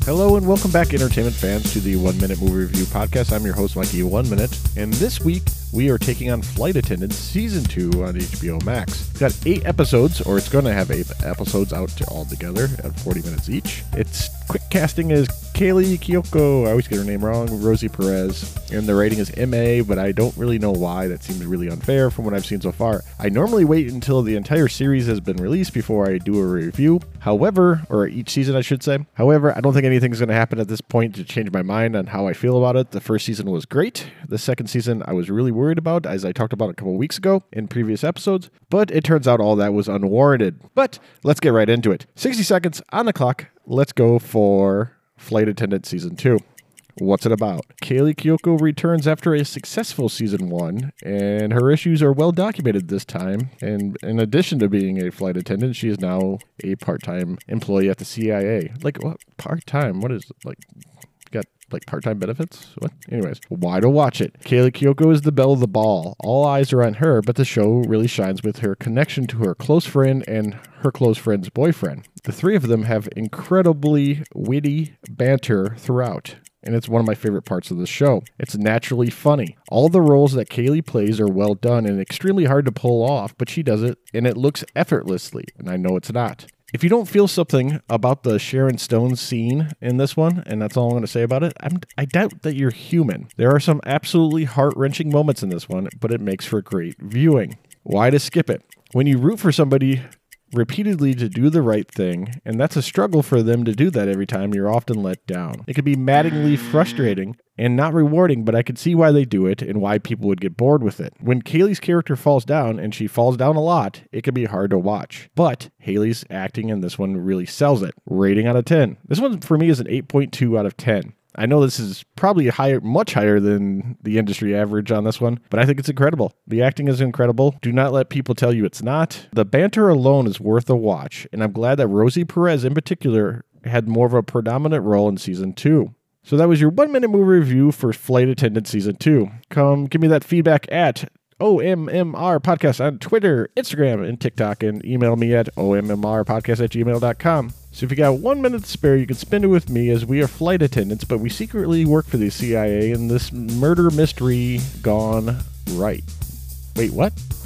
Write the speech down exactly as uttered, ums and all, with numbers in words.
Hello and welcome back, entertainment fans, to the One Minute Movie Review Podcast. I'm your host, Mikey One Minute, and this week we are taking on Flight Attendant Season two on H B O Max. It's got eight episodes, or it's going to have eight episodes out to all together at forty minutes each. Its quick casting is Kaley Cuoco, I always get her name wrong, Rosie Perez, and the rating is M A, but I don't really know why. That seems really unfair from what I've seen so far. I normally wait until the entire series has been released before I do a review. However, or each season I should say. However, I don't think anything's going to happen at this point to change my mind on how I feel about it. The first season was great. The second season I was really worried about, as I talked about a couple weeks ago in previous episodes, but it turns out all that was unwarranted. But let's get right into it. sixty seconds on the clock. Let's go for Flight Attendant Season two. What's it about? Kaley Cuoco returns after a successful season one, and her issues are well documented this time. And in addition to being a flight attendant, she is now a part-time employee at the C I A. Like, what? Part-time? What is, like, got, like, part-time benefits? What? Anyways, why to watch it? Kaley Cuoco is the belle of the ball. All eyes are on her, but the show really shines with her connection to her close friend and her close friend's boyfriend. The three of them have incredibly witty banter throughout, and it's one of my favorite parts of the show. It's naturally funny. All the roles that Kaley plays are well done and extremely hard to pull off, but she does it, and it looks effortlessly, and I know it's not. If you don't feel something about the Sharon Stone scene in this one, and that's all I'm going to say about it, I'm, I doubt that you're human. There are some absolutely heart-wrenching moments in this one, but it makes for great viewing. Why to skip it? When you root for somebody repeatedly to do the right thing, and that's a struggle for them to do that every time, you're often let down. It can be maddeningly frustrating and not rewarding, but I could see why they do it and why people would get bored with it. When Kaley's character falls down, and she falls down a lot, it can be hard to watch. But Haley's acting in this one really sells it. Rating out of ten. This one for me is an eight point two out of ten. I know this is probably higher, much higher than the industry average on this one, but I think it's incredible. The acting is incredible. Do not let people tell you it's not. The banter alone is worth a watch, and I'm glad that Rosie Perez in particular had more of a predominant role in season two. So that was your one minute movie review for Flight Attendant Season two. Come give me that feedback at O M M R Podcast on Twitter, Instagram, and TikTok, and email me at O M M R podcast at gmail dot com. So if you got one minute to spare, you can spend it with me, as we are flight attendants, but we secretly work for the C I A in this murder mystery gone right. Wait, what?